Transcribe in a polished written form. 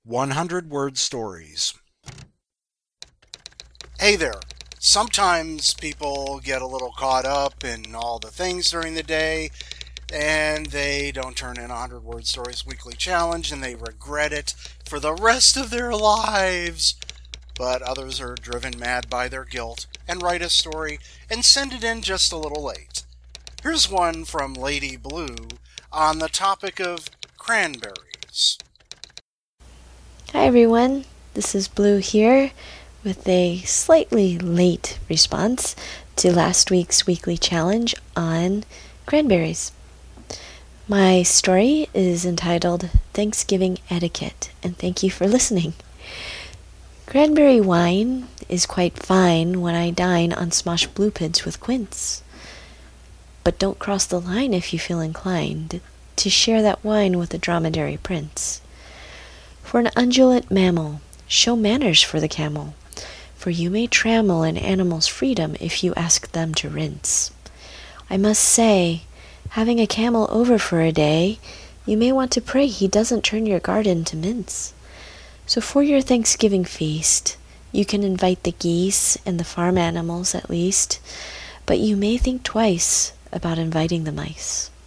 100-word stories. Hey there. Sometimes people get a little caught up in all the things during the day and they don't turn in 100-word stories weekly challenge and they regret it for the rest of their lives. But others are driven mad by their guilt and write a story and send it in just a little late. Here's one from Lady Blue on the topic of cranberries. Hi everyone, this is Blue here with a slightly late response to last week's weekly challenge on cranberries. My story is entitled Thanksgiving Etiquette, and thank you for listening. Cranberry wine is quite fine when I dine on smosh bluepids with quince. But don't cross the line if you feel inclined to share that wine with a dromedary prince. For an undulant mammal, show manners for the camel, for you may trammel an animal's freedom if you ask them to rinse. I must say, having a camel over for a day, you may want to pray he doesn't turn your garden to mince. So for your Thanksgiving feast, you can invite the geese and the farm animals at least, but you may think twice about inviting the mice.